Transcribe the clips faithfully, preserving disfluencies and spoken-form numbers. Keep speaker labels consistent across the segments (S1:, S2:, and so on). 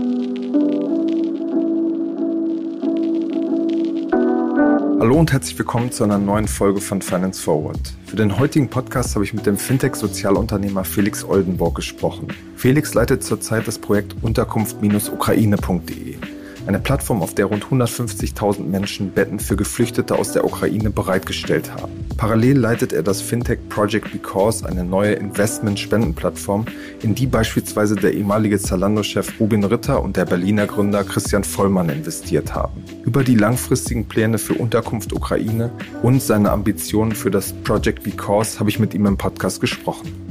S1: Hallo und herzlich willkommen zu einer neuen Folge von Finance Forward. Für den heutigen Podcast habe ich mit dem Fintech-Sozialunternehmer Felix Oldenburg gesprochen. Felix leitet zurzeit das Projekt Unterkunft Ukraine punkt de, eine Plattform, auf der rund hundertfünfzigtausend Menschen Betten für Geflüchtete aus der Ukraine bereitgestellt haben. Parallel leitet er das Fintech Project Because, eine neue Investment-Spendenplattform, in die beispielsweise der ehemalige Zalando-Chef Rubin Ritter und der Berliner Gründer Christian Vollmann investiert haben. Über die langfristigen Pläne für Unterkunft Ukraine und seine Ambitionen für das Project Because habe ich mit ihm im Podcast gesprochen.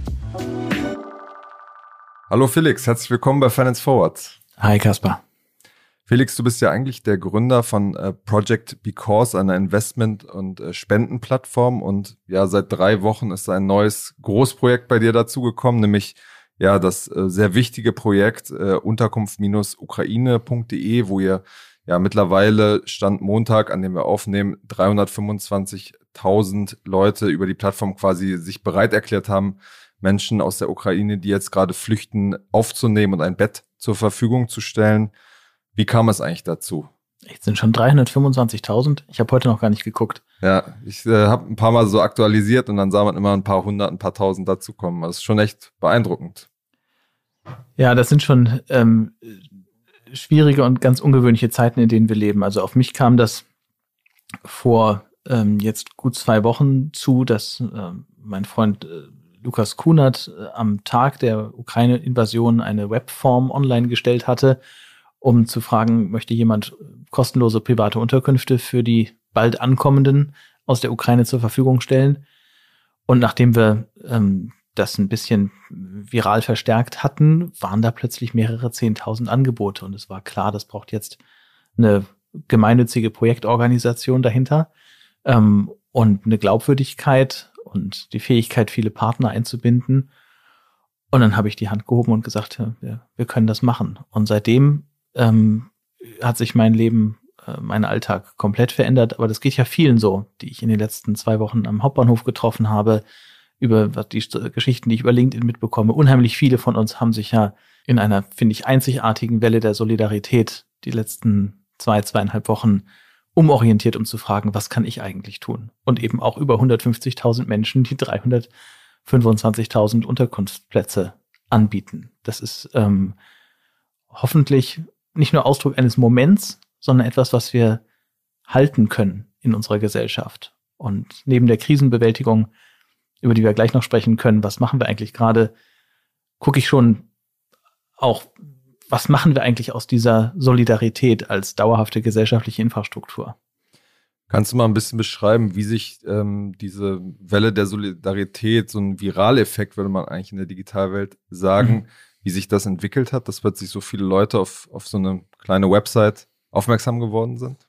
S1: Hallo Felix, herzlich willkommen bei Finance Forward.
S2: Hi Kaspar.
S1: Felix, du bist ja eigentlich der Gründer von äh, Project Because, einer Investment- und äh, Spendenplattform, und ja, seit drei Wochen ist ein neues Großprojekt bei dir dazugekommen, nämlich ja das äh, sehr wichtige Projekt äh, Unterkunft Ukraine punkt de, wo ihr ja mittlerweile Stand Montag, an dem wir aufnehmen, dreihundertfünfundzwanzigtausend Leute über die Plattform quasi sich bereit erklärt haben, Menschen aus der Ukraine, die jetzt gerade flüchten, aufzunehmen und ein Bett zur Verfügung zu stellen. Wie kam es eigentlich dazu?
S2: Jetzt sind schon dreihundertfünfundzwanzigtausend. Ich habe heute noch gar nicht geguckt.
S1: Ja, ich äh, habe ein paar Mal so aktualisiert und dann sah man immer ein paar hundert, ein paar tausend dazukommen. Das ist schon echt beeindruckend.
S2: Ja, das sind schon ähm, schwierige und ganz ungewöhnliche Zeiten, in denen wir leben. Also auf mich kam das vor ähm, jetzt gut zwei Wochen zu, dass äh, mein Freund äh, Lukas Kunert äh, am Tag der Ukraine-Invasion eine Webform online gestellt hatte, um zu fragen, möchte jemand kostenlose private Unterkünfte für die bald Ankommenden aus der Ukraine zur Verfügung stellen. Und nachdem wir ähm, das ein bisschen viral verstärkt hatten, waren da plötzlich mehrere zehntausend Angebote. Und es war klar, das braucht jetzt eine gemeinnützige Projektorganisation dahinter ähm, und eine Glaubwürdigkeit und die Fähigkeit, viele Partner einzubinden. Und dann habe ich die Hand gehoben und gesagt, ja, wir können das machen. Und seitdem Ähm, hat sich mein Leben, äh, mein Alltag komplett verändert. Aber das geht ja vielen so, die ich in den letzten zwei Wochen am Hauptbahnhof getroffen habe, über die St- Geschichten, die ich über LinkedIn mitbekomme. Unheimlich viele von uns haben sich ja in einer, finde ich, einzigartigen Welle der Solidarität die letzten zwei, zweieinhalb Wochen umorientiert, um zu fragen, was kann ich eigentlich tun? Und eben auch über hundertfünfzigtausend Menschen, die dreihundertfünfundzwanzigtausend Unterkunftsplätze anbieten. Das ist ähm, hoffentlich nicht nur Ausdruck eines Moments, sondern etwas, was wir halten können in unserer Gesellschaft. Und neben der Krisenbewältigung, über die wir gleich noch sprechen können, was machen wir eigentlich gerade, gucke ich schon auch, was machen wir eigentlich aus dieser Solidarität als dauerhafte gesellschaftliche Infrastruktur?
S1: Kannst du mal ein bisschen beschreiben, wie sich ähm, diese Welle der Solidarität, so ein Viraleffekt, würde man eigentlich in der Digitalwelt sagen, mhm. wie sich das entwickelt hat, dass plötzlich so viele Leute auf, auf so eine kleine Website aufmerksam geworden sind?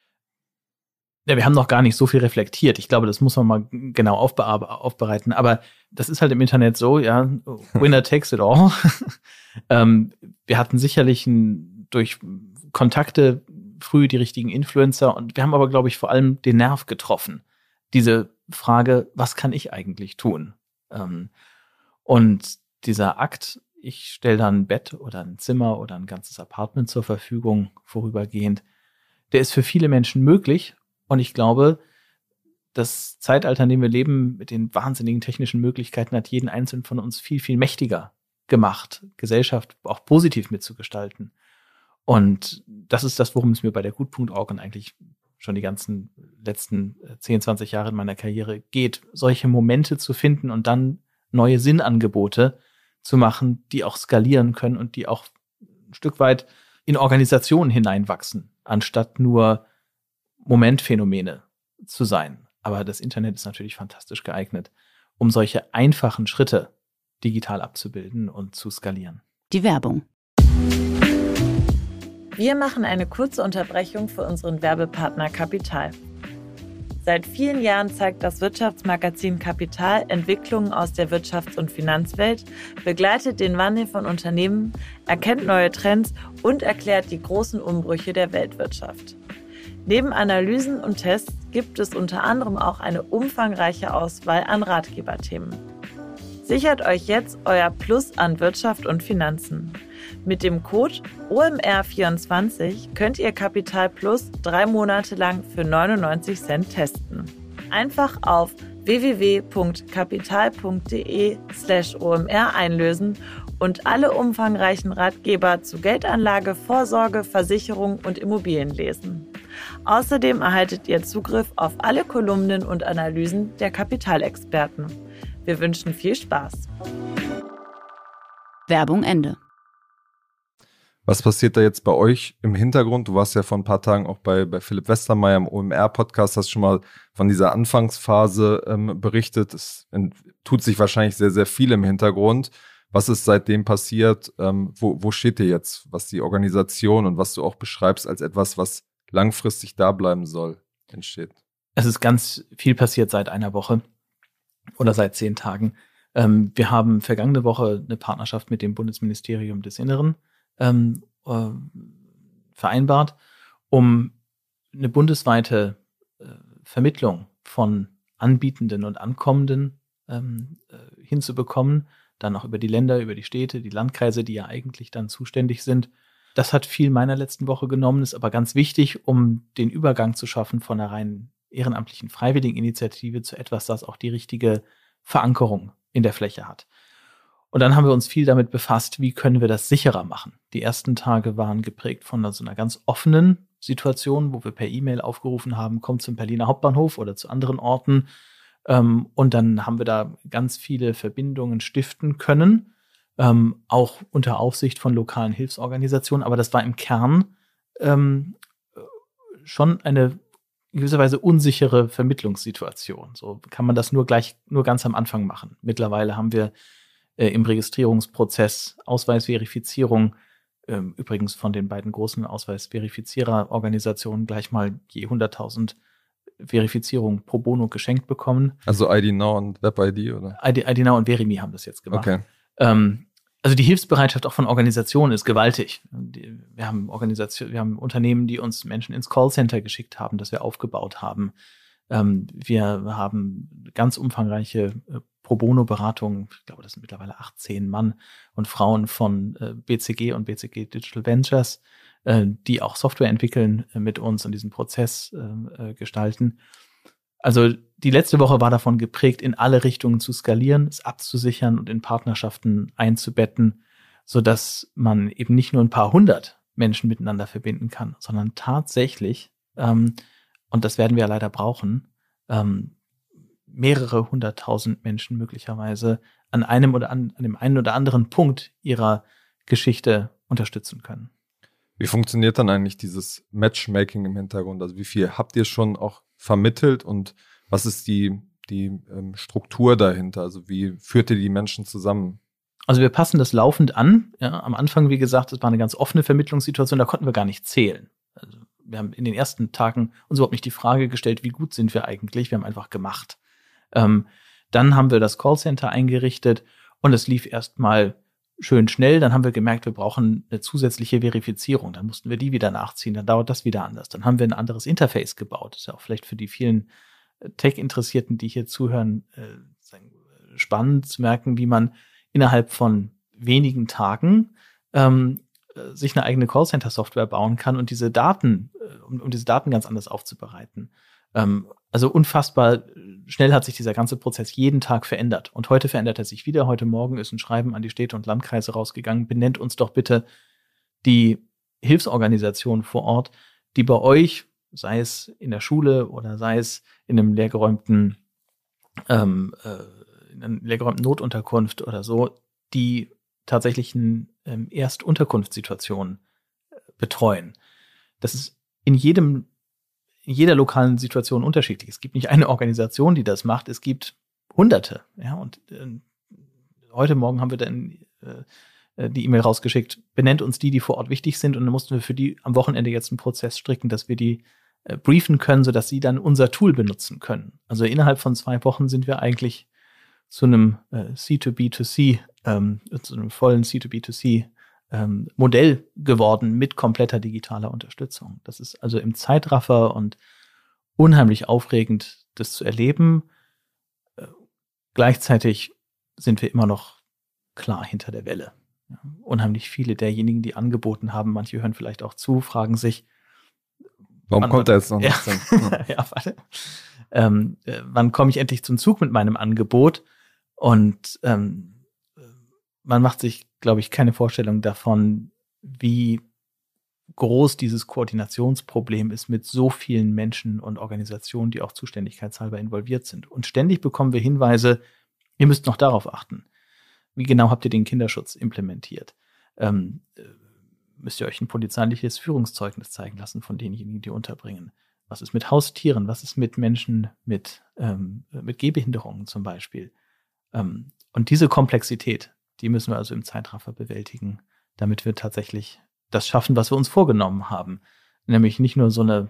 S2: Ja, wir haben noch gar nicht so viel reflektiert. Ich glaube, das muss man mal genau aufbe- aufbereiten. Aber das ist halt im Internet so, ja, winner takes it all. ähm, wir hatten sicherlich ein, durch Kontakte früh die richtigen Influencer, und wir haben aber, glaube ich, vor allem den Nerv getroffen. Diese Frage, was kann ich eigentlich tun? Ähm, und dieser Akt, ich stelle da ein Bett oder ein Zimmer oder ein ganzes Apartment zur Verfügung vorübergehend, der ist für viele Menschen möglich. Und ich glaube, das Zeitalter, in dem wir leben, mit den wahnsinnigen technischen Möglichkeiten, hat jeden Einzelnen von uns viel, viel mächtiger gemacht, Gesellschaft auch positiv mitzugestalten. Und das ist das, worum es mir bei der gut punkt org und eigentlich schon die ganzen letzten zehn, zwanzig Jahre in meiner Karriere geht, solche Momente zu finden und dann neue Sinnangebote zu machen, die auch skalieren können und die auch ein Stück weit in Organisationen hineinwachsen, anstatt nur Momentphänomene zu sein. Aber das Internet ist natürlich fantastisch geeignet, um solche einfachen Schritte digital abzubilden und zu skalieren.
S3: Die Werbung.
S4: Wir machen eine kurze Unterbrechung für unseren Werbepartner Kapital. Seit vielen Jahren zeigt das Wirtschaftsmagazin Kapital Entwicklungen aus der Wirtschafts- und Finanzwelt, begleitet den Wandel von Unternehmen, erkennt neue Trends und erklärt die großen Umbrüche der Weltwirtschaft. Neben Analysen und Tests gibt es unter anderem auch eine umfangreiche Auswahl an Ratgeberthemen. Sichert euch jetzt euer Plus an Wirtschaft und Finanzen. Mit dem Code O M R vierundzwanzig könnt ihr Kapital Plus drei Monate lang für neunundneunzig Cent testen. Einfach auf w w w punkt kapital punkt d e slash O M R einlösen und alle umfangreichen Ratgeber zu Geldanlage, Vorsorge, Versicherung und Immobilien lesen. Außerdem erhaltet ihr Zugriff auf alle Kolumnen und Analysen der Kapitalexperten. Wir wünschen viel Spaß.
S3: Werbung Ende.
S1: Was passiert da jetzt bei euch im Hintergrund? Du warst ja vor ein paar Tagen auch bei, bei Philipp Westermeier im O M R-Podcast, hast schon mal von dieser Anfangsphase ähm, berichtet. Es tut sich wahrscheinlich sehr, sehr viel im Hintergrund. Was ist seitdem passiert? Ähm, wo, wo steht ihr jetzt, was die Organisation und was du auch beschreibst als etwas, was langfristig da bleiben soll, entsteht?
S2: Es ist ganz viel passiert seit einer Woche oder seit zehn Tagen. Ähm, wir haben vergangene Woche eine Partnerschaft mit dem Bundesministerium des Inneren ähm, äh, vereinbart, um eine bundesweite äh, Vermittlung von Anbietenden und Ankommenden ähm, äh, hinzubekommen, dann auch über die Länder, über die Städte, die Landkreise, die ja eigentlich dann zuständig sind. Das hat viel meiner letzten Woche genommen, ist aber ganz wichtig, um den Übergang zu schaffen von einer rein ehrenamtlichen Freiwilligeninitiative zu etwas, das auch die richtige Verankerung in der Fläche hat. Und dann haben wir uns viel damit befasst, wie können wir das sicherer machen. Die ersten Tage waren geprägt von so einer ganz offenen Situation, wo wir per E-Mail aufgerufen haben, kommt zum Berliner Hauptbahnhof oder zu anderen Orten. Und dann haben wir da ganz viele Verbindungen stiften können, auch unter Aufsicht von lokalen Hilfsorganisationen. Aber das war im Kern schon eine in gewisser Weise unsichere Vermittlungssituation. So kann man das nur gleich, nur ganz am Anfang machen. Mittlerweile haben wir äh, im Registrierungsprozess Ausweisverifizierung, äh, übrigens von den beiden großen Ausweisverifiziererorganisationen gleich mal je hunderttausend Verifizierungen pro Bono geschenkt bekommen.
S1: Also I D Now und Web I D, oder?
S2: I D, I D Now und Verimi haben das jetzt gemacht.
S1: Okay.
S2: Ähm, Also die Hilfsbereitschaft auch von Organisationen ist gewaltig. Wir haben Organisationen, wir haben Unternehmen, die uns Menschen ins Callcenter geschickt haben, das wir aufgebaut haben. Wir haben ganz umfangreiche Pro-Bono-Beratungen. Ich glaube, das sind mittlerweile achtzehn Mann und Frauen von B C G und B C G Digital Ventures, die auch Software entwickeln mit uns und diesen Prozess gestalten. Also die letzte Woche war davon geprägt, in alle Richtungen zu skalieren, es abzusichern und in Partnerschaften einzubetten, sodass man eben nicht nur ein paar hundert Menschen miteinander verbinden kann, sondern tatsächlich, ähm, und das werden wir ja leider brauchen, ähm, mehrere hunderttausend Menschen möglicherweise an einem oder an, an dem einen oder anderen Punkt ihrer Geschichte unterstützen können.
S1: Wie funktioniert dann eigentlich dieses Matchmaking im Hintergrund? Also wie viel habt ihr schon auch vermittelt und was ist die, die ähm, Struktur dahinter? Also wie führt ihr die Menschen zusammen?
S2: Also wir passen das laufend an. Ja, am Anfang, wie gesagt, es war eine ganz offene Vermittlungssituation, da konnten wir gar nicht zählen. Also wir haben in den ersten Tagen uns überhaupt nicht die Frage gestellt, wie gut sind wir eigentlich? Wir haben einfach gemacht. Ähm, dann haben wir das Callcenter eingerichtet und es lief erstmal schön schnell. Dann haben wir gemerkt, wir brauchen eine zusätzliche Verifizierung. Dann mussten wir die wieder nachziehen. Dann dauert das wieder anders. Dann haben wir ein anderes Interface gebaut. Das ist ja auch vielleicht für die vielen Tech-Interessierten, die hier zuhören, spannend zu merken, wie man innerhalb von wenigen Tagen ähm, sich eine eigene Callcenter-Software bauen kann und diese Daten, um, um diese Daten ganz anders aufzubereiten. Ähm, also unfassbar schnell hat sich dieser ganze Prozess jeden Tag verändert. Und heute verändert er sich wieder. Heute Morgen ist ein Schreiben an die Städte und Landkreise rausgegangen. Benennt uns doch bitte die Hilfsorganisation vor Ort, die bei euch, sei es in der Schule oder sei es in einem leergeräumten, ähm, äh, in einer leergeräumten Notunterkunft oder so, die tatsächlichen ähm, Erstunterkunftssituationen äh, betreuen. Das ist in jedem in jeder lokalen Situation unterschiedlich. Es gibt nicht eine Organisation, die das macht. Es gibt Hunderte. Ja, und äh, heute Morgen haben wir dann äh, die E-Mail rausgeschickt, benennt uns die, die vor Ort wichtig sind. Und dann mussten wir für die am Wochenende jetzt einen Prozess stricken, dass wir die äh, briefen können, sodass sie dann unser Tool benutzen können. Also innerhalb von zwei Wochen sind wir eigentlich zu einem äh, C to B to C, ähm, zu einem vollen C to B to C Ähm, Modell geworden mit kompletter digitaler Unterstützung. Das ist also im Zeitraffer und unheimlich aufregend, das zu erleben. Äh, gleichzeitig sind wir immer noch klar hinter der Welle. Ja, unheimlich viele derjenigen, die angeboten haben, manche hören vielleicht auch zu, fragen sich,
S1: warum kommt er jetzt noch
S2: ja,
S1: nicht?
S2: ja, warte. Ähm, äh, wann komme ich endlich zum Zug mit meinem Angebot? Und ähm, man macht sich, glaube ich, keine Vorstellung davon, wie groß dieses Koordinationsproblem ist mit so vielen Menschen und Organisationen, die auch zuständigkeitshalber involviert sind. Und ständig bekommen wir Hinweise, ihr müsst noch darauf achten. Wie genau habt ihr den Kinderschutz implementiert? Ähm, müsst ihr euch ein polizeiliches Führungszeugnis zeigen lassen von denjenigen, die unterbringen? Was ist mit Haustieren? Was ist mit Menschen mit, ähm, mit Gehbehinderungen zum Beispiel? Ähm, und diese Komplexität, die müssen wir also im Zeitraffer bewältigen, damit wir tatsächlich das schaffen, was wir uns vorgenommen haben. Nämlich nicht nur so eine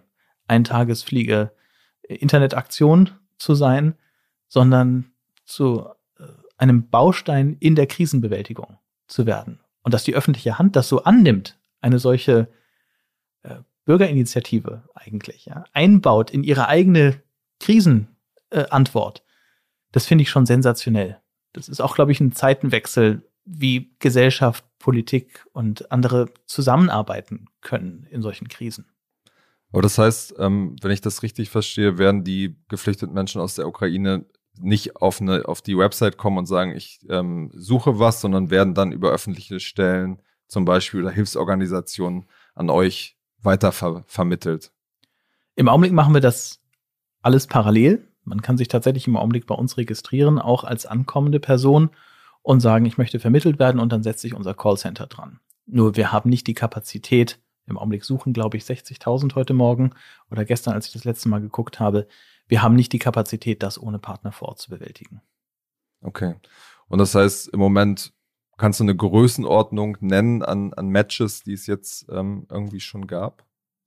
S2: Eintagesfliege-Internetaktion zu sein, sondern zu äh, einem Baustein in der Krisenbewältigung zu werden. Und dass die öffentliche Hand das so annimmt, eine solche äh, Bürgerinitiative eigentlich, ja, einbaut in ihre eigene Krisenantwort, äh, das finde ich schon sensationell. Das ist auch, glaube ich, ein Zeitenwechsel, wie Gesellschaft, Politik und andere zusammenarbeiten können in solchen Krisen.
S1: Aber das heißt, ähm, wenn ich das richtig verstehe, werden die geflüchteten Menschen aus der Ukraine nicht auf, eine, auf die Website kommen und sagen, ich ähm, suche was, sondern werden dann über öffentliche Stellen, zum Beispiel oder Hilfsorganisationen, an euch weiter ver- vermittelt.
S2: Im Augenblick machen wir das alles parallel. Man kann sich tatsächlich im Augenblick bei uns registrieren, auch als ankommende Person, und sagen, ich möchte vermittelt werden, und dann setzt sich unser Callcenter dran. Nur wir haben nicht die Kapazität. Im Augenblick suchen, glaube ich, sechzigtausend heute Morgen oder gestern, als ich das letzte Mal geguckt habe. Wir haben nicht die Kapazität, das ohne Partner vor Ort zu bewältigen.
S1: Okay. Und das heißt, im Moment kannst du eine Größenordnung nennen an, an Matches, die es jetzt ähm, irgendwie schon gab?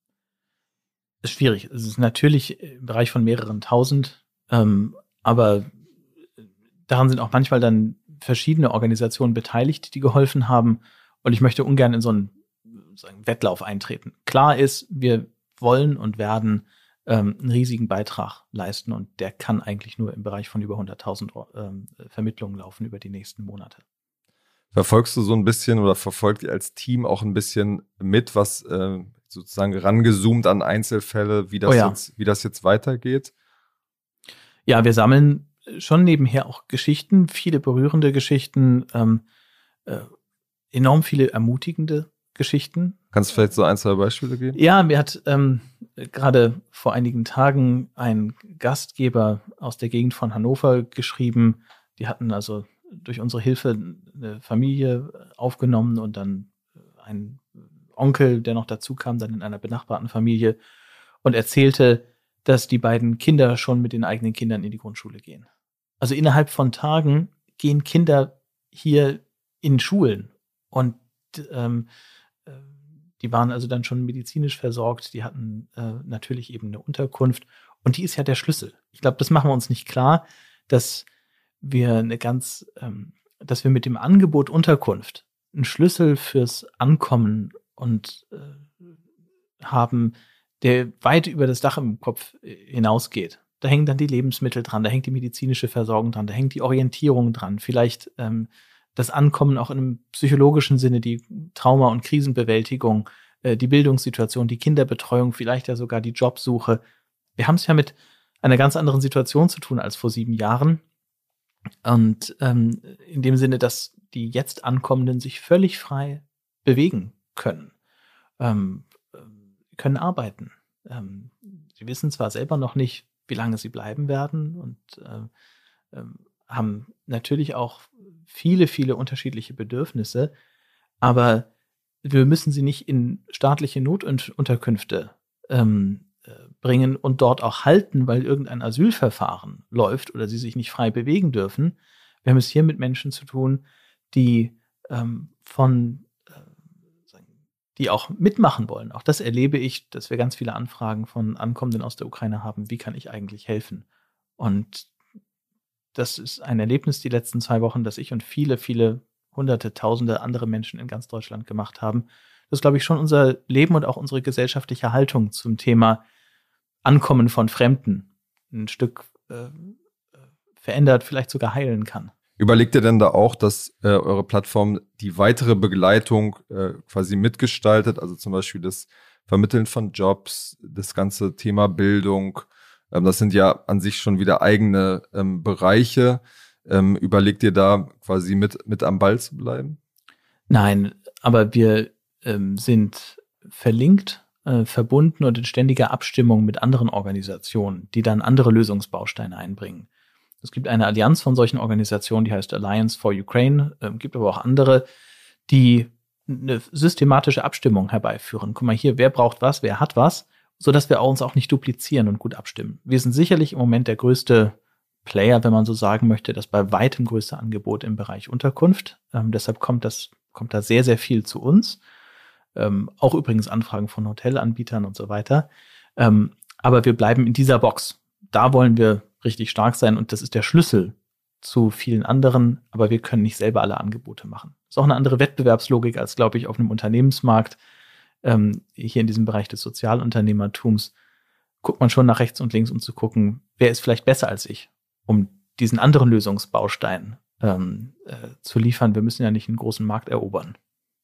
S2: Das ist schwierig. Es ist natürlich im Bereich von mehreren tausend, ähm, aber daran sind auch manchmal dann verschiedene Organisationen beteiligt, die geholfen haben. Und ich möchte ungern in so einen, so einen Wettlauf eintreten. Klar ist, wir wollen und werden ähm, einen riesigen Beitrag leisten, und der kann eigentlich nur im Bereich von über hunderttausend ähm, Vermittlungen laufen über die nächsten Monate.
S1: Verfolgst du so ein bisschen oder verfolgt ihr als Team auch ein bisschen mit, was äh, sozusagen rangezoomt an Einzelfälle, wie das,
S2: oh ja.
S1: jetzt, wie das jetzt weitergeht?
S2: Ja, wir sammeln schon nebenher auch Geschichten, viele berührende Geschichten, ähm, äh, enorm viele ermutigende Geschichten.
S1: Kannst du vielleicht so ein, zwei Beispiele geben?
S2: Ja, mir hat ähm, gerade vor einigen Tagen ein Gastgeber aus der Gegend von Hannover geschrieben. Die hatten also durch unsere Hilfe eine Familie aufgenommen und dann einen Onkel, der noch dazu kam, dann in einer benachbarten Familie, und erzählte, dass die beiden Kinder schon mit den eigenen Kindern in die Grundschule gehen. Also innerhalb von Tagen gehen Kinder hier in Schulen, und ähm, die waren also dann schon medizinisch versorgt, die hatten äh, natürlich eben eine Unterkunft, und die ist ja der Schlüssel. Ich glaube, das machen wir uns nicht klar, dass wir eine ganz, ähm, dass wir mit dem Angebot Unterkunft einen Schlüssel fürs Ankommen und äh, haben, der weit über das Dach im Kopf hinausgeht. Da hängen dann die Lebensmittel dran, da hängt die medizinische Versorgung dran, da hängt die Orientierung dran, vielleicht ähm, das Ankommen auch in einem psychologischen Sinne, die Trauma- und Krisenbewältigung, äh, die Bildungssituation, die Kinderbetreuung, vielleicht ja sogar die Jobsuche. Wir haben es ja mit einer ganz anderen Situation zu tun als vor sieben Jahren. Und ähm, in dem Sinne, dass die jetzt Ankommenden sich völlig frei bewegen können, ähm, können arbeiten. Ähm, sie wissen zwar selber noch nicht, wie lange sie bleiben werden, und äh, äh, haben natürlich auch viele, viele unterschiedliche Bedürfnisse, aber wir müssen sie nicht in staatliche Notunterkünfte ähm, bringen und dort auch halten, weil irgendein Asylverfahren läuft oder sie sich nicht frei bewegen dürfen. Wir haben es hier mit Menschen zu tun, die ähm, von äh, die auch mitmachen wollen. Auch das erlebe ich, dass wir ganz viele Anfragen von Ankommenden aus der Ukraine haben. Wie kann ich eigentlich helfen? Und das ist ein Erlebnis die letzten zwei Wochen, das ich und viele, viele hunderte, tausende andere Menschen in ganz Deutschland gemacht haben. Das ist, glaube ich, schon unser Leben und auch unsere gesellschaftliche Haltung zum Thema Ankommen von Fremden ein Stück äh, verändert, vielleicht sogar heilen kann.
S1: Überlegt ihr denn da auch, dass äh, eure Plattform die weitere Begleitung äh, quasi mitgestaltet, also zum Beispiel das Vermitteln von Jobs, das ganze Thema Bildung, ähm, das sind ja an sich schon wieder eigene ähm, Bereiche. Ähm, überlegt ihr da quasi mit, mit am Ball zu bleiben?
S2: Nein, aber wir ähm, sind verlinkt, äh, verbunden und in ständiger Abstimmung mit anderen Organisationen, die dann andere Lösungsbausteine einbringen. Es gibt eine Allianz von solchen Organisationen, die heißt Alliance for Ukraine, äh, gibt aber auch andere, die eine systematische Abstimmung herbeiführen. Guck mal hier, wer braucht was, wer hat was, sodass wir uns auch nicht duplizieren und gut abstimmen. Wir sind sicherlich im Moment der größte Player, wenn man so sagen möchte, das bei weitem größte Angebot im Bereich Unterkunft. Ähm, deshalb kommt das, kommt da sehr, sehr viel zu uns. Ähm, auch übrigens Anfragen von Hotelanbietern und so weiter. Ähm, aber wir bleiben in dieser Box. Da wollen wir richtig stark sein und das ist der Schlüssel zu vielen anderen, aber wir können nicht selber alle Angebote machen. Das ist auch eine andere Wettbewerbslogik als, glaube ich, auf einem Unternehmensmarkt. Ähm, hier in diesem Bereich des Sozialunternehmertums guckt man schon nach rechts und links, um zu gucken, wer ist vielleicht besser als ich, um diesen anderen Lösungsbaustein ähm, äh, zu liefern. Wir müssen ja nicht einen großen Markt erobern.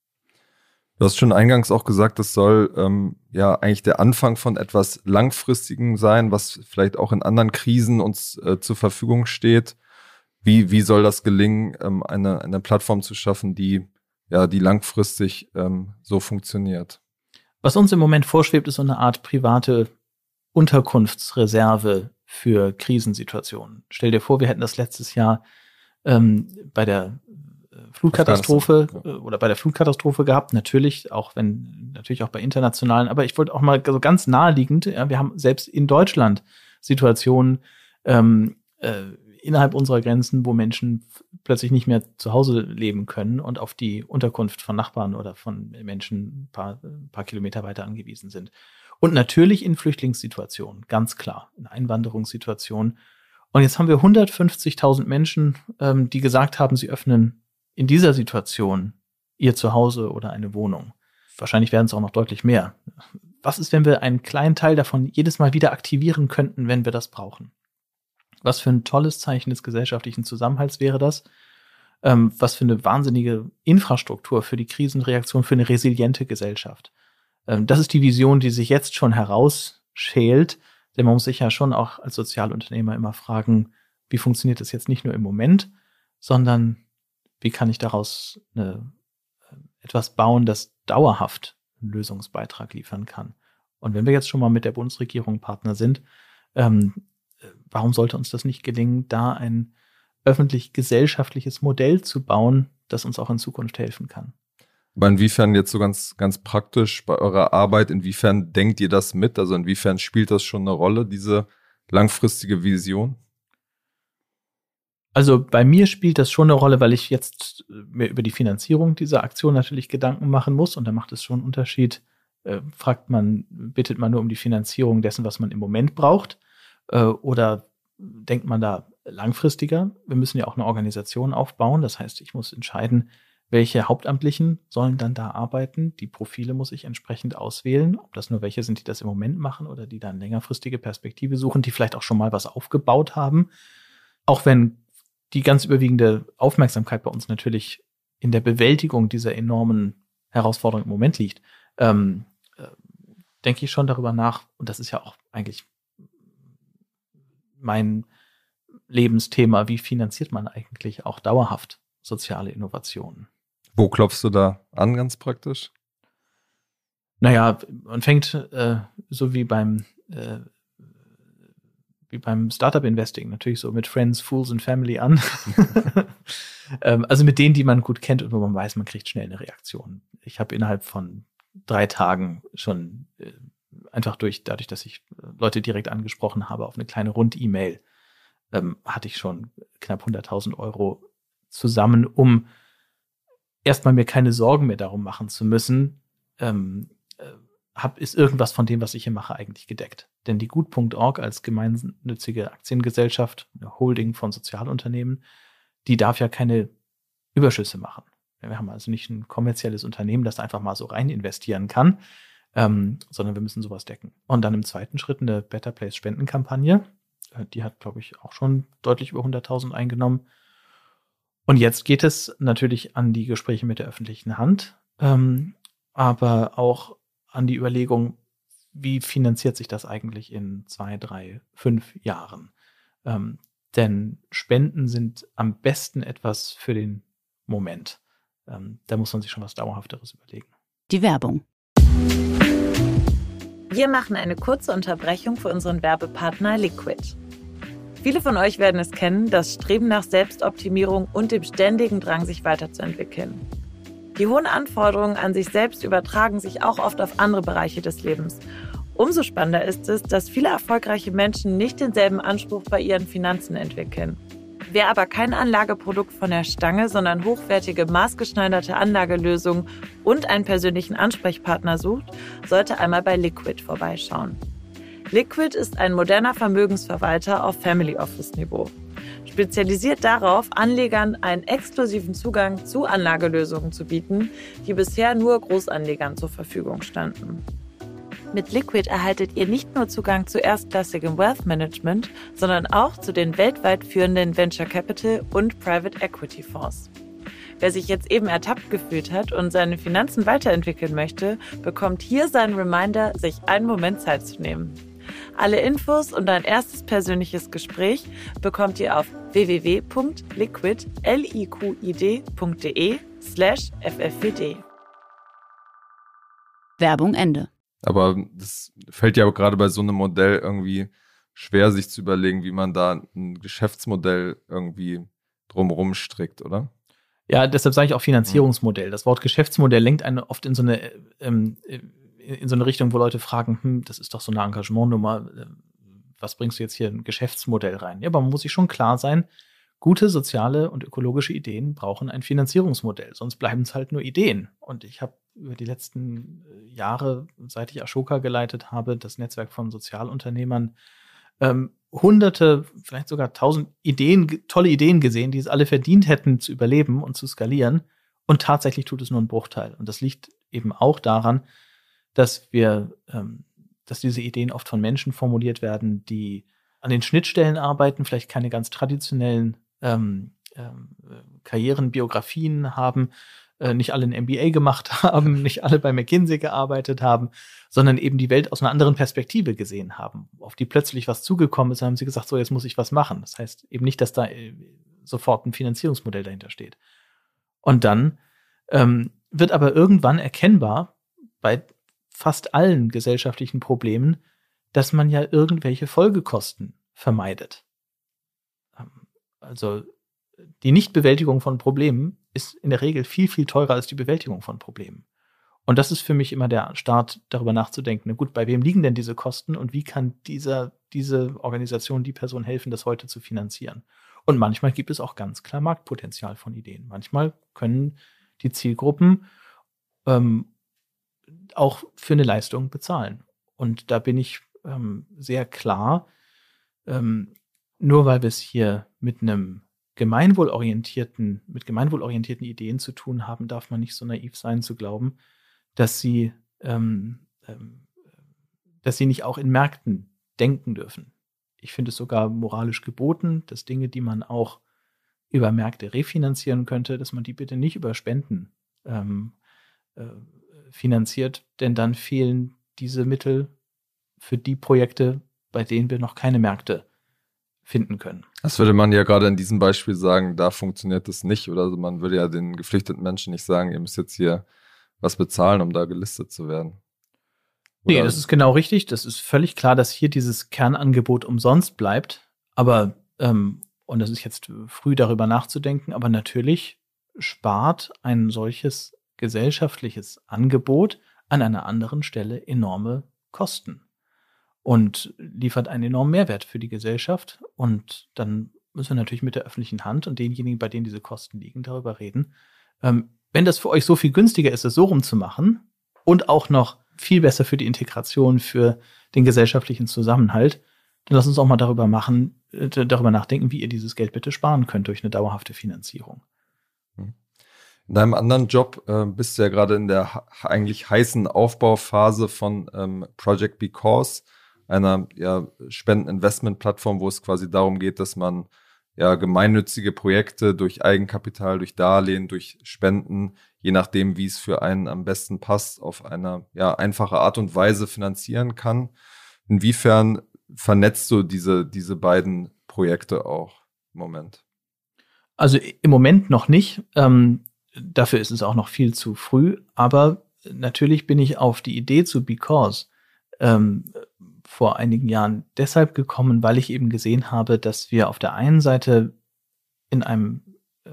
S1: Du hast schon eingangs auch gesagt, das soll ähm, ja eigentlich der Anfang von etwas Langfristigem sein, was vielleicht auch in anderen Krisen uns äh, zur Verfügung steht. Wie, wie soll das gelingen, ähm, eine, eine Plattform zu schaffen, die, ja, die langfristig ähm, so funktioniert?
S2: Was uns im Moment vorschwebt, ist so eine Art private Unterkunftsreserve für Krisensituationen. Stell dir vor, wir hätten das letztes Jahr ähm, bei der Flutkatastrophe ja. oder bei der Flutkatastrophe gehabt, natürlich, auch wenn, natürlich auch bei internationalen, aber ich wollte auch mal so ganz naheliegend, ja, wir haben selbst in Deutschland Situationen ähm, äh, innerhalb unserer Grenzen, wo Menschen f- plötzlich nicht mehr zu Hause leben können und auf die Unterkunft von Nachbarn oder von Menschen ein paar, ein paar Kilometer weiter angewiesen sind. Und natürlich in Flüchtlingssituationen, ganz klar, in Einwanderungssituationen. Und jetzt haben wir hundertfünfzigtausend Menschen, ähm, die gesagt haben, sie öffnen in dieser Situation ihr Zuhause oder eine Wohnung. Wahrscheinlich werden es auch noch deutlich mehr. Was ist, wenn wir einen kleinen Teil davon jedes Mal wieder aktivieren könnten, wenn wir das brauchen? Was für ein tolles Zeichen des gesellschaftlichen Zusammenhalts wäre das? Ähm, was für eine wahnsinnige Infrastruktur für die Krisenreaktion, für eine resiliente Gesellschaft. Ähm, das ist die Vision, die sich jetzt schon herausschält, denn man muss sich ja schon auch als Sozialunternehmer immer fragen, wie funktioniert das jetzt nicht nur im Moment, sondern wie kann ich daraus eine, etwas bauen, das dauerhaft einen Lösungsbeitrag liefern kann. Und wenn wir jetzt schon mal mit der Bundesregierung Partner sind, ähm, warum sollte uns das nicht gelingen, da ein öffentlich-gesellschaftliches Modell zu bauen, das uns auch in Zukunft helfen kann?
S1: Aber inwiefern jetzt so ganz, ganz praktisch bei eurer Arbeit, inwiefern denkt ihr das mit? Also inwiefern spielt das schon eine Rolle, diese langfristige Vision?
S2: Also bei mir spielt das schon eine Rolle, weil ich jetzt mir über die Finanzierung dieser Aktion natürlich Gedanken machen muss. Und da macht es schon einen Unterschied. Äh, fragt man, bittet man nur um die Finanzierung dessen, was man im Moment braucht? Äh, oder denkt man da langfristiger? Wir müssen ja auch eine Organisation aufbauen. Das heißt, ich muss entscheiden, welche Hauptamtlichen sollen dann da arbeiten. Die Profile muss ich entsprechend auswählen. Ob das nur welche sind, die das im Moment machen oder die dann längerfristige Perspektive suchen, die vielleicht auch schon mal was aufgebaut haben. Auch wenn die ganz überwiegende Aufmerksamkeit bei uns natürlich in der Bewältigung dieser enormen Herausforderung im Moment liegt, ähm, äh, denke ich schon darüber nach, und das ist ja auch eigentlich mein Lebensthema, wie finanziert man eigentlich auch dauerhaft soziale Innovationen?
S1: Wo klopfst du da an, ganz praktisch?
S2: Naja, man fängt äh, so wie beim äh, wie beim Startup-Investing, natürlich so mit Friends, Fools and Family an. ähm, also mit denen, die man gut kennt und wo man weiß, man kriegt schnell eine Reaktion. Ich habe innerhalb von drei Tagen schon äh, einfach durch, dadurch, dass ich Leute direkt angesprochen habe auf eine kleine Rund-E-Mail, ähm, hatte ich schon knapp hunderttausend Euro zusammen, um erstmal mir keine Sorgen mehr darum machen zu müssen, ähm, äh, hab, ist irgendwas von dem, was ich hier mache, eigentlich gedeckt. Denn die Gut Punkt org als gemeinnützige Aktiengesellschaft, eine Holding von Sozialunternehmen, die darf ja keine Überschüsse machen. Wir haben also nicht ein kommerzielles Unternehmen, das einfach mal so rein investieren kann, ähm, sondern wir müssen sowas decken. Und dann im zweiten Schritt eine Better Place Spendenkampagne. Die hat, glaube ich, auch schon deutlich über hunderttausend eingenommen. Und jetzt geht es natürlich an die Gespräche mit der öffentlichen Hand, ähm, aber auch an die Überlegung, wie finanziert sich das eigentlich in zwei, drei, fünf Jahren? Ähm, denn Spenden sind am besten etwas für den Moment. Ähm, da muss man sich schon was Dauerhafteres überlegen.
S3: Die Werbung.
S4: Wir machen eine kurze Unterbrechung für unseren Werbepartner Liquid. Viele von euch werden es kennen, das Streben nach Selbstoptimierung und dem ständigen Drang, sich weiterzuentwickeln. Die hohen Anforderungen an sich selbst übertragen sich auch oft auf andere Bereiche des Lebens. Umso spannender ist es, dass viele erfolgreiche Menschen nicht denselben Anspruch bei ihren Finanzen entwickeln. Wer aber kein Anlageprodukt von der Stange, sondern hochwertige, maßgeschneiderte Anlagelösungen und einen persönlichen Ansprechpartner sucht, sollte einmal bei Liquid vorbeischauen. Liquid ist ein moderner Vermögensverwalter auf Family Office Niveau. Spezialisiert darauf, Anlegern einen exklusiven Zugang zu Anlagelösungen zu bieten, die bisher nur Großanlegern zur Verfügung standen. Mit Liquid erhaltet ihr nicht nur Zugang zu erstklassigem Wealth Management, sondern auch zu den weltweit führenden Venture Capital und Private Equity Fonds. Wer sich jetzt eben ertappt gefühlt hat und seine Finanzen weiterentwickeln möchte, bekommt hier seinen Reminder, sich einen Moment Zeit zu nehmen. Alle Infos und ein erstes persönliches Gespräch bekommt ihr auf w w w punkt liquid punkt de slash f f w d.
S3: Werbung Ende.
S1: Aber das fällt ja auch gerade bei so einem Modell irgendwie schwer, sich zu überlegen, wie man da ein Geschäftsmodell irgendwie drumherum strickt, oder?
S2: Ja, deshalb sage ich auch Finanzierungsmodell. Das Wort Geschäftsmodell lenkt einen oft in so eine ähm, in so eine Richtung, wo Leute fragen, hm, das ist doch so eine Engagementnummer, was bringst du jetzt hier ein Geschäftsmodell rein? Ja, aber man muss sich schon klar sein, gute soziale und ökologische Ideen brauchen ein Finanzierungsmodell, sonst bleiben es halt nur Ideen. Und ich habe über die letzten Jahre, seit ich Ashoka geleitet habe, das Netzwerk von Sozialunternehmern, ähm, hunderte, vielleicht sogar tausend Ideen, tolle Ideen gesehen, die es alle verdient hätten zu überleben und zu skalieren. Und tatsächlich tut es nur einen Bruchteil. Und das liegt eben auch daran, dass wir, ähm, dass diese Ideen oft von Menschen formuliert werden, die an den Schnittstellen arbeiten, vielleicht keine ganz traditionellen ähm, ähm, Karrieren, Biografien haben, äh, nicht alle ein M B A gemacht haben, nicht alle bei McKinsey gearbeitet haben, sondern eben die Welt aus einer anderen Perspektive gesehen haben, auf die plötzlich was zugekommen ist, haben sie gesagt, so, jetzt muss ich was machen. Das heißt eben nicht, dass da äh, sofort ein Finanzierungsmodell dahinter steht. Und dann ähm, wird aber irgendwann erkennbar bei fast allen gesellschaftlichen Problemen, dass man ja irgendwelche Folgekosten vermeidet. Also die Nichtbewältigung von Problemen ist in der Regel viel, viel teurer als die Bewältigung von Problemen. Und das ist für mich immer der Start, darüber nachzudenken, na gut, bei wem liegen denn diese Kosten und wie kann dieser, diese Organisation, die Person helfen, das heute zu finanzieren? Und manchmal gibt es auch ganz klar Marktpotenzial von Ideen. Manchmal können die Zielgruppen ähm, auch für eine Leistung bezahlen. Und da bin ich ähm, sehr klar, ähm, nur weil wir es hier mit einem gemeinwohlorientierten, mit gemeinwohlorientierten Ideen zu tun haben, darf man nicht so naiv sein zu glauben, dass sie, ähm, ähm, dass sie nicht auch in Märkten denken dürfen. Ich finde es sogar moralisch geboten, dass Dinge, die man auch über Märkte refinanzieren könnte, dass man die bitte nicht über Spenden ähm, äh, finanziert, denn dann fehlen diese Mittel für die Projekte, bei denen wir noch keine Märkte finden können.
S1: Das würde man ja gerade in diesem Beispiel sagen, da funktioniert das nicht. Oder also man würde ja den geflüchteten Menschen nicht sagen, ihr müsst jetzt hier was bezahlen, um da gelistet zu werden. Oder?
S2: Nee, das ist genau richtig. Das ist völlig klar, dass hier dieses Kernangebot umsonst bleibt. Aber, ähm, und das ist jetzt früh darüber nachzudenken, aber natürlich spart ein solches gesellschaftliches Angebot an einer anderen Stelle enorme Kosten und liefert einen enormen Mehrwert für die Gesellschaft. Und dann müssen wir natürlich mit der öffentlichen Hand und denjenigen, bei denen diese Kosten liegen, darüber reden. Ähm, wenn das für euch so viel günstiger ist, es so rumzumachen und auch noch viel besser für die Integration, für den gesellschaftlichen Zusammenhalt, dann lasst uns auch mal darüber machen, äh, darüber nachdenken, wie ihr dieses Geld bitte sparen könnt durch eine dauerhafte Finanzierung.
S1: In deinem anderen Job äh, bist du ja gerade in der ha- eigentlich heißen Aufbauphase von ähm, Project Because, einer ja, Spenden-Investment-Plattform, wo es quasi darum geht, dass man ja, gemeinnützige Projekte durch Eigenkapital, durch Darlehen, durch Spenden, je nachdem, wie es für einen am besten passt, auf eine ja, einfache Art und Weise finanzieren kann. Inwiefern vernetzt du diese, diese beiden Projekte auch im Moment?
S2: Also im Moment noch nicht. Ähm, dafür ist es auch noch viel zu früh. Aber natürlich bin ich auf die Idee zu Because ähm, vor einigen Jahren deshalb gekommen, weil ich eben gesehen habe, dass wir auf der einen Seite in einem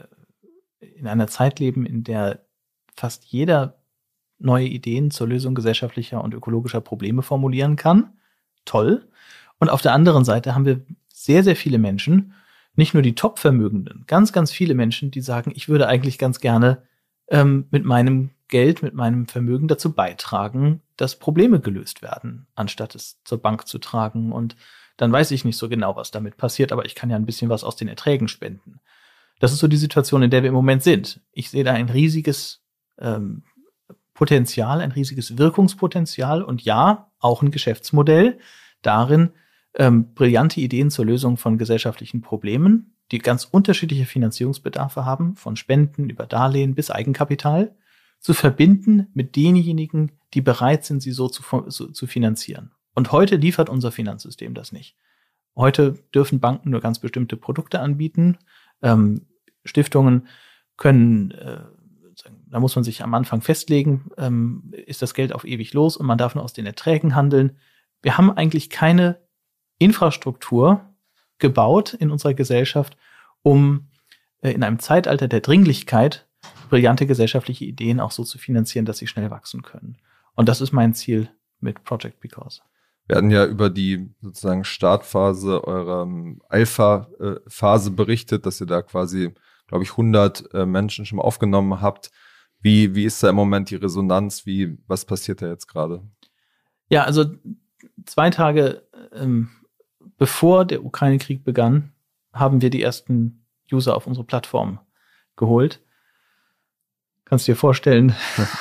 S2: äh, in einer Zeit leben, in der fast jeder neue Ideen zur Lösung gesellschaftlicher und ökologischer Probleme formulieren kann. Toll. Und auf der anderen Seite haben wir sehr, sehr viele Menschen, nicht nur die Top-Vermögenden, ganz, ganz viele Menschen, die sagen, ich würde eigentlich ganz gerne ähm, mit meinem Geld, mit meinem Vermögen dazu beitragen, dass Probleme gelöst werden, anstatt es zur Bank zu tragen. Und dann weiß ich nicht so genau, was damit passiert, aber ich kann ja ein bisschen was aus den Erträgen spenden. Das ist so die Situation, in der wir im Moment sind. Ich sehe da ein riesiges ähm, Potenzial, ein riesiges Wirkungspotenzial und ja, auch ein Geschäftsmodell darin, ähm, brillante Ideen zur Lösung von gesellschaftlichen Problemen, die ganz unterschiedliche Finanzierungsbedarfe haben, von Spenden über Darlehen bis Eigenkapital, zu verbinden mit denjenigen, die bereit sind, sie so zu, so zu finanzieren. Und heute liefert unser Finanzsystem das nicht. Heute dürfen Banken nur ganz bestimmte Produkte anbieten. Ähm, Stiftungen können, äh, da muss man sich am Anfang festlegen, ähm, ist das Geld auf ewig los und man darf nur aus den Erträgen handeln. Wir haben eigentlich keine Infrastruktur gebaut in unserer Gesellschaft, um äh, in einem Zeitalter der Dringlichkeit brillante gesellschaftliche Ideen auch so zu finanzieren, dass sie schnell wachsen können. Und das ist mein Ziel mit Project Because.
S1: Wir hatten ja über die sozusagen Startphase eurer Alpha-Phase berichtet, dass ihr da quasi, glaube ich, hundert äh, Menschen schon mal aufgenommen habt. Wie, wie ist da im Moment die Resonanz? Wie, was passiert da jetzt gerade?
S2: Ja, also zwei Tage ähm, bevor der Ukraine-Krieg begann, haben wir die ersten User auf unsere Plattform geholt. Kannst du dir vorstellen,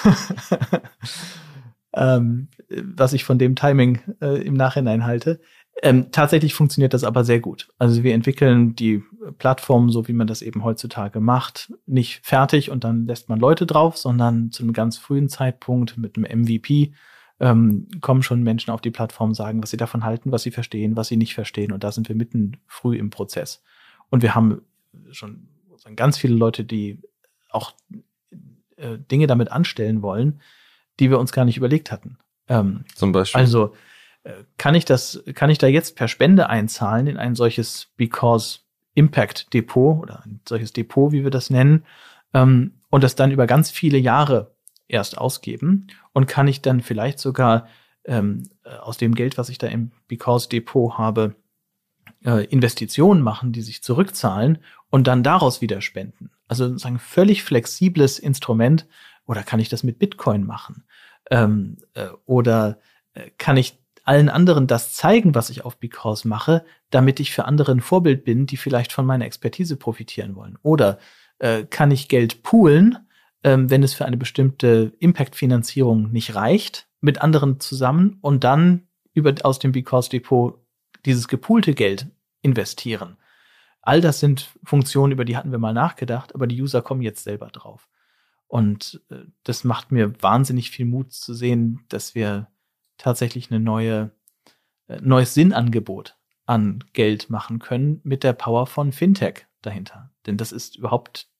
S2: ähm, was ich von dem Timing äh, im Nachhinein halte. Ähm, tatsächlich funktioniert das aber sehr gut. Also wir entwickeln die Plattform, so wie man das eben heutzutage macht, nicht fertig und dann lässt man Leute drauf, sondern zu einem ganz frühen Zeitpunkt mit einem M V P ähm, kommen schon Menschen auf die Plattform, sagen, was sie davon halten, was sie verstehen, was sie nicht verstehen. Und da sind wir mitten früh im Prozess. Und wir haben schon ganz viele Leute, die auch äh, Dinge damit anstellen wollen, die wir uns gar nicht überlegt hatten. Ähm,
S1: Zum Beispiel?
S2: Also äh, kann ich das, kann ich da jetzt per Spende einzahlen in ein solches Because Impact Depot oder ein solches Depot, wie wir das nennen, ähm, und das dann über ganz viele Jahre erst ausgeben und kann ich dann vielleicht sogar ähm, aus dem Geld, was ich da im Because Depot habe, äh, Investitionen machen, die sich zurückzahlen und dann daraus wieder spenden. Also sozusagen ein völlig flexibles Instrument. Oder kann ich das mit Bitcoin machen? Ähm, äh, oder äh, kann ich allen anderen das zeigen, was ich auf Because mache, damit ich für andere ein Vorbild bin, die vielleicht von meiner Expertise profitieren wollen? Oder äh, kann ich Geld poolen, ähm, wenn es für eine bestimmte Impact-Finanzierung nicht reicht, mit anderen zusammen und dann über aus dem Because Depot dieses gepoolte Geld investieren? All das sind Funktionen, über die hatten wir mal nachgedacht, aber die User kommen jetzt selber drauf. Und äh, das macht mir wahnsinnig viel Mut zu sehen, dass wir tatsächlich eine neue, äh, neues Sinnangebot an Geld machen können mit der Power von Fintech dahinter. Denn das ist überhaupt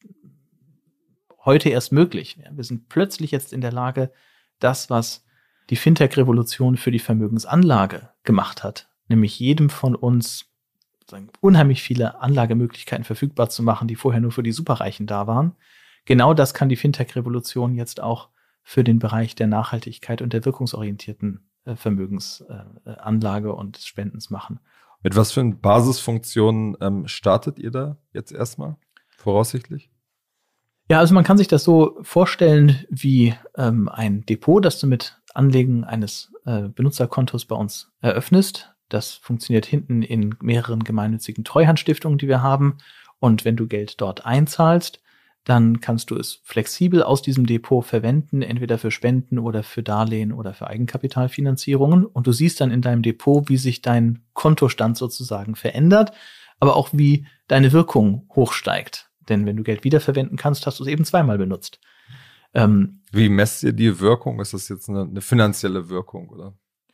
S2: heute erst möglich. Ja, wir sind plötzlich jetzt in der Lage, das, was die Fintech-Revolution für die Vermögensanlage gemacht hat, nämlich jedem von uns sagen, unheimlich viele Anlagemöglichkeiten verfügbar zu machen, die vorher nur für die Superreichen da waren. Genau das kann die Fintech-Revolution jetzt auch für den Bereich der Nachhaltigkeit und der wirkungsorientierten äh, Vermögensanlage äh, und des Spendens machen.
S1: Mit was für Basisfunktionen ähm, startet ihr da jetzt erstmal, voraussichtlich?
S2: Ja, also man kann sich das so vorstellen wie ähm, ein Depot, das du mit Anlegen eines äh, Benutzerkontos bei uns eröffnest. Das funktioniert hinten in mehreren gemeinnützigen Treuhandstiftungen, die wir haben. Und wenn du Geld dort einzahlst, dann kannst du es flexibel aus diesem Depot verwenden, entweder für Spenden oder für Darlehen oder für Eigenkapitalfinanzierungen. Und du siehst dann in deinem Depot, wie sich dein Kontostand sozusagen verändert. aber auch wie deine Wirkung hochsteigt. Denn wenn du Geld wiederverwenden kannst, hast du es eben zweimal benutzt. Ähm,
S1: wie messt ihr die Wirkung? Ist das jetzt eine, eine finanzielle Wirkung, oder?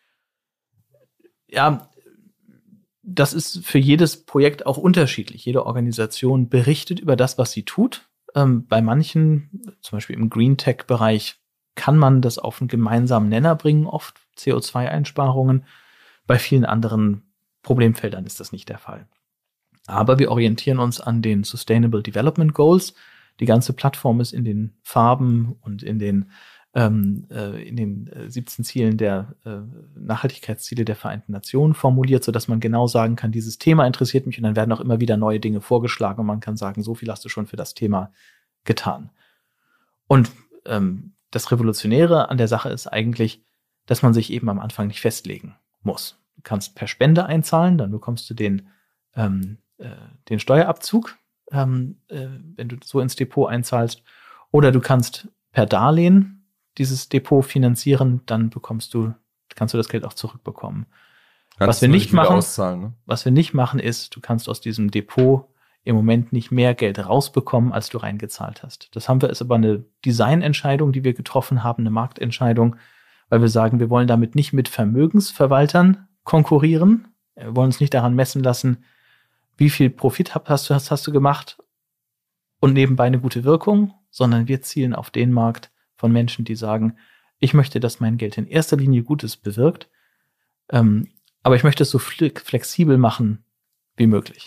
S2: Ja, das ist für jedes Projekt auch unterschiedlich. Jede Organisation berichtet über das, was sie tut. Ähm, bei manchen, zum Beispiel im Green Tech-Bereich, kann man das auf einen gemeinsamen Nenner bringen, oft C O zwei Einsparungen. Bei vielen anderen Problemfeldern ist das nicht der Fall. Aber wir orientieren uns an den Sustainable Development Goals. Die ganze Plattform ist in den Farben und in den ähm, äh, in den äh, siebzehn Zielen der äh, Nachhaltigkeitsziele der Vereinten Nationen formuliert, sodass man genau sagen kann, dieses Thema interessiert mich, und dann werden auch immer wieder neue Dinge vorgeschlagen und man kann sagen, so viel hast du schon für das Thema getan. Und ähm, das Revolutionäre an der Sache ist eigentlich, dass man sich eben am Anfang nicht festlegen muss. Du kannst per Spende einzahlen, dann bekommst du den, ähm, äh, den Steuerabzug, ähm, äh, wenn du so ins Depot einzahlst. Oder du kannst per Darlehen dieses Depot finanzieren, dann bekommst du, kannst du das Geld auch zurückbekommen.
S1: Kannst
S2: was wir nicht machen,
S1: ne?
S2: was wir nicht machen, ist, du kannst aus diesem Depot im Moment nicht mehr Geld rausbekommen, als du reingezahlt hast. Das haben wir, ist aber eine Designentscheidung, die wir getroffen haben, eine Marktentscheidung, weil wir sagen, wir wollen damit nicht mit Vermögensverwaltern konkurrieren. Wir wollen uns nicht daran messen lassen, wie viel Profit hast du, hast, hast du gemacht und nebenbei eine gute Wirkung, sondern wir zielen auf den Markt von Menschen, die sagen, ich möchte, dass mein Geld in erster Linie Gutes bewirkt, ähm, aber ich möchte es so flexibel machen wie möglich.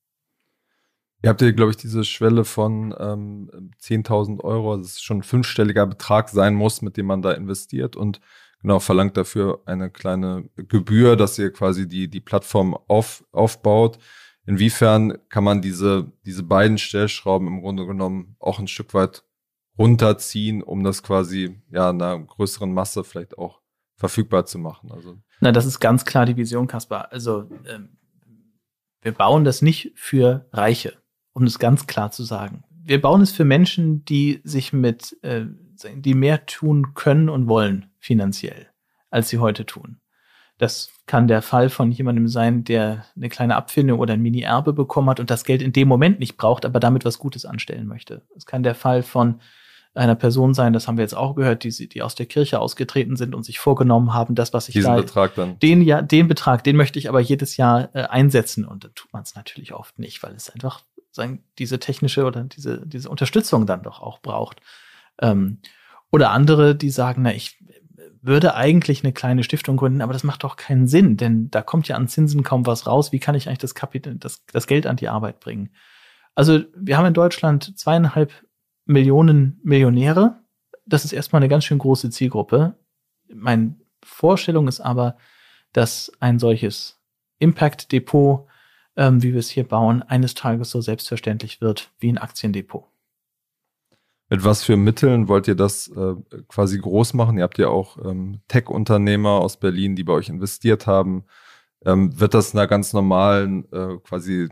S1: Ihr habt ja, glaube ich, diese Schwelle von ähm, zehntausend Euro, das ist schon ein fünfstelliger Betrag sein muss, mit dem man da investiert, und genau verlangt dafür eine kleine Gebühr, dass ihr quasi die, die Plattform auf, aufbaut. Inwiefern kann man diese, diese beiden Stellschrauben im Grunde genommen auch ein Stück weit runterziehen, um das quasi ja einer größeren Masse vielleicht auch verfügbar zu machen? Also
S2: Na, das ist ganz klar die Vision, Kaspar. Also ähm, wir bauen das nicht für Reiche, um das ganz klar zu sagen. Wir bauen es für Menschen, die sich mit, äh, die mehr tun können und wollen finanziell, als sie heute tun. Das kann der Fall von jemandem sein, der eine kleine Abfindung oder ein Mini-Erbe bekommen hat und das Geld in dem Moment nicht braucht, aber damit was Gutes anstellen möchte. Es kann der Fall von einer Person sein, das haben wir jetzt auch gehört, die, die aus der Kirche ausgetreten sind und sich vorgenommen haben, das, was ich
S1: diesen
S2: da,
S1: Betrag dann.
S2: Den, ja, den Betrag, den möchte ich aber jedes Jahr äh, einsetzen, und dann tut man es natürlich oft nicht, weil es einfach sagen, diese technische oder diese, diese Unterstützung dann doch auch braucht. Ähm, oder andere, die sagen, na, ich würde eigentlich eine kleine Stiftung gründen, aber das macht doch keinen Sinn, denn da kommt ja an Zinsen kaum was raus. Wie kann ich eigentlich das Kapital, das, das Geld an die Arbeit bringen? Also wir haben in Deutschland zweieinhalb Millionen Millionäre. Das ist erstmal eine ganz schön große Zielgruppe. Meine Vorstellung ist aber, dass ein solches Impact-Depot, ähm, wie wir es hier bauen, eines Tages so selbstverständlich wird wie ein Aktiendepot.
S1: Mit was für Mitteln wollt ihr das äh, quasi groß machen? Ihr habt ja auch ähm, Tech-Unternehmer aus Berlin, die bei euch investiert haben. Ähm, wird das einer ganz normalen äh, quasi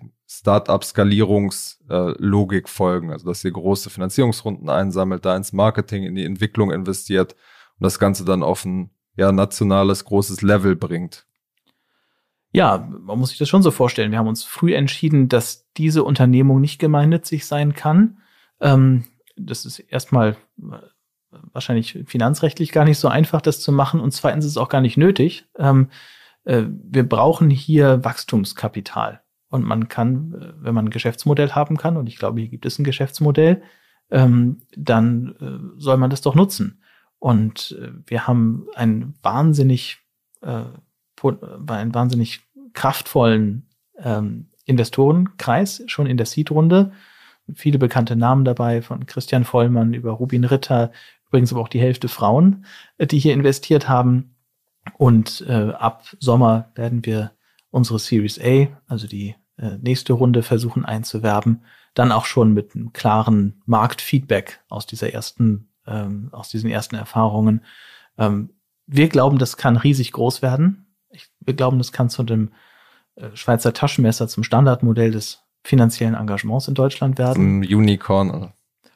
S1: Start-up-Skalierungslogik äh, folgen? Also dass ihr große Finanzierungsrunden einsammelt, da ins Marketing, in die Entwicklung investiert und das Ganze dann auf ein ja, nationales, großes Level bringt?
S2: Ja, man muss sich das schon so vorstellen. Wir haben uns früh entschieden, dass diese Unternehmung nicht gemeinnützig sein kann. Ähm, das ist erstmal wahrscheinlich finanzrechtlich gar nicht so einfach, das zu machen. Und zweitens ist es auch gar nicht nötig. Ähm, äh, wir brauchen hier Wachstumskapital. Und man kann, wenn man ein Geschäftsmodell haben kann, und ich glaube, hier gibt es ein Geschäftsmodell, ähm, dann äh, soll man das doch nutzen. Und äh, wir haben einen wahnsinnig, äh, einen wahnsinnig kraftvollen ähm, Investorenkreis schon in der Seed-Runde. Viele bekannte Namen dabei, von Christian Vollmann über Rubin Ritter, übrigens aber auch die Hälfte Frauen, die hier investiert haben. Und äh, ab Sommer werden wir unsere Series A, also die äh, nächste Runde, versuchen einzuwerben, dann auch schon mit einem klaren Marktfeedback aus dieser ersten, ähm, aus diesen ersten Erfahrungen. Ähm, wir glauben, das kann riesig groß werden. Ich, wir glauben, das kann zu dem äh, Schweizer Taschenmesser, zum Standardmodell des finanziellen Engagements in Deutschland werden.
S1: Ein Unicorn. Oder?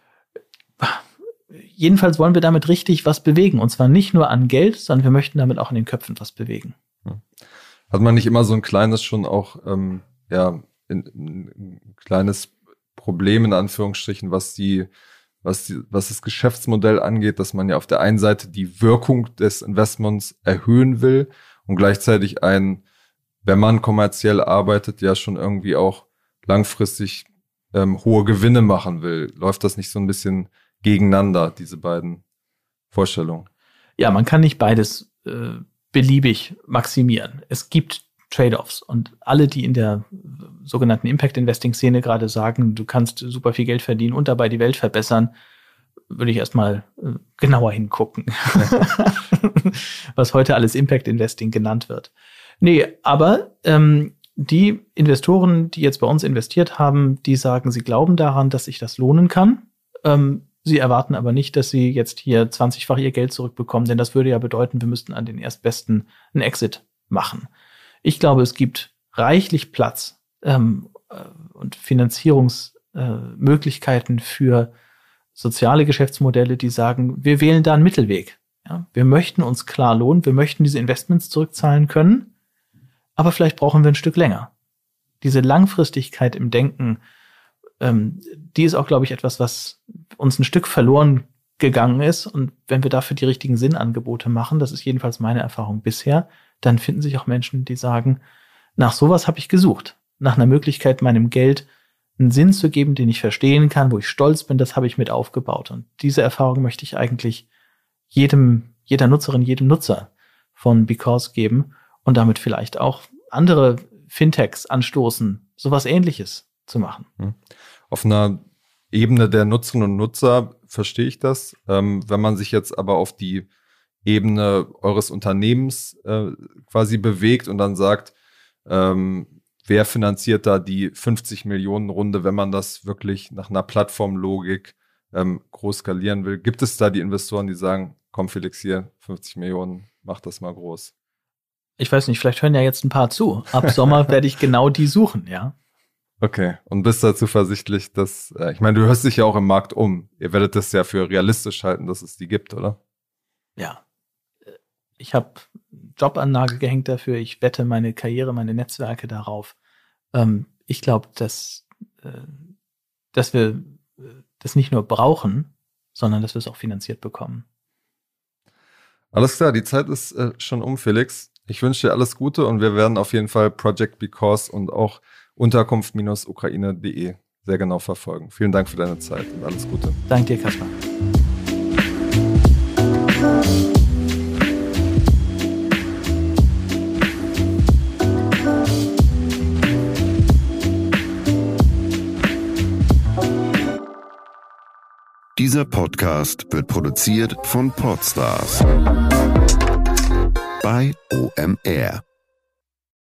S2: Jedenfalls wollen wir damit richtig was bewegen. Und zwar nicht nur an Geld, sondern wir möchten damit auch in den Köpfen was bewegen.
S1: Hat man nicht immer so ein kleines schon auch ähm, ja, ein, ein kleines Problem in Anführungsstrichen, was die, was die, was das Geschäftsmodell angeht, dass man ja auf der einen Seite die Wirkung des Investments erhöhen will und gleichzeitig ein, wenn man kommerziell arbeitet, ja schon irgendwie auch langfristig ähm, hohe Gewinne machen will. Läuft das nicht so ein bisschen gegeneinander, diese beiden Vorstellungen?
S2: Ja, man kann nicht beides äh, beliebig maximieren. Es gibt Trade-offs und alle, die in der sogenannten Impact-Investing-Szene gerade sagen, du kannst super viel Geld verdienen und dabei die Welt verbessern, würde ich erstmal äh, genauer hingucken, was heute alles Impact-Investing genannt wird. Nee, aber ähm, die Investoren, die jetzt bei uns investiert haben, die sagen, sie glauben daran, dass sich das lohnen kann. Ähm, sie erwarten aber nicht, dass sie jetzt hier zwanzigfach ihr Geld zurückbekommen, denn das würde ja bedeuten, wir müssten an den Erstbesten einen Exit machen. Ich glaube, es gibt reichlich Platz ähm, und Finanzierungsmöglichkeiten äh, für soziale Geschäftsmodelle, die sagen, wir wählen da einen Mittelweg. Ja? Wir möchten uns klar lohnen, wir möchten diese Investments zurückzahlen können, aber vielleicht brauchen wir ein Stück länger. Diese Langfristigkeit im Denken, ähm, die ist auch, glaube ich, etwas, was uns ein Stück verloren gegangen ist. Und wenn wir dafür die richtigen Sinnangebote machen, das ist jedenfalls meine Erfahrung bisher, dann finden sich auch Menschen, die sagen, nach sowas habe ich gesucht. Nach einer Möglichkeit, meinem Geld einen Sinn zu geben, den ich verstehen kann, wo ich stolz bin, das habe ich mit aufgebaut. Und diese Erfahrung möchte ich eigentlich jedem, jeder Nutzerin, jedem Nutzer von Because geben und damit vielleicht auch andere Fintechs anstoßen, sowas Ähnliches zu machen.
S1: Auf einer Ebene der Nutzerinnen und Nutzer verstehe ich das. Ähm, wenn man sich jetzt aber auf die Ebene eures Unternehmens äh, quasi bewegt und dann sagt, ähm, wer finanziert da die fünfzig Millionen Runde, wenn man das wirklich nach einer Plattformlogik ähm, groß skalieren will? Gibt es da die Investoren, die sagen, komm Felix, hier fünfzig Millionen, mach das mal groß?
S2: Ich weiß nicht, vielleicht hören ja jetzt ein paar zu. Ab Sommer werde ich genau die suchen, ja.
S1: Okay, und bist da zuversichtlich, dass, äh, ich meine, du hörst dich ja auch im Markt um. Ihr werdet das ja für realistisch halten, dass es die gibt, oder?
S2: Ja. Ich habe Jobanlage gehängt dafür. Ich wette meine Karriere, meine Netzwerke darauf. Ähm, ich glaube, dass, äh, dass wir das nicht nur brauchen, sondern dass wir es auch finanziert bekommen.
S1: Alles klar, die Zeit ist äh, schon um, Felix. Ich wünsche dir alles Gute und wir werden auf jeden Fall Project Because und auch Unterkunft Ukraine punkt de sehr genau verfolgen. Vielen Dank für deine Zeit und alles Gute.
S2: Danke dir, Kaspar.
S3: Dieser Podcast wird produziert von Podstars bei O M R.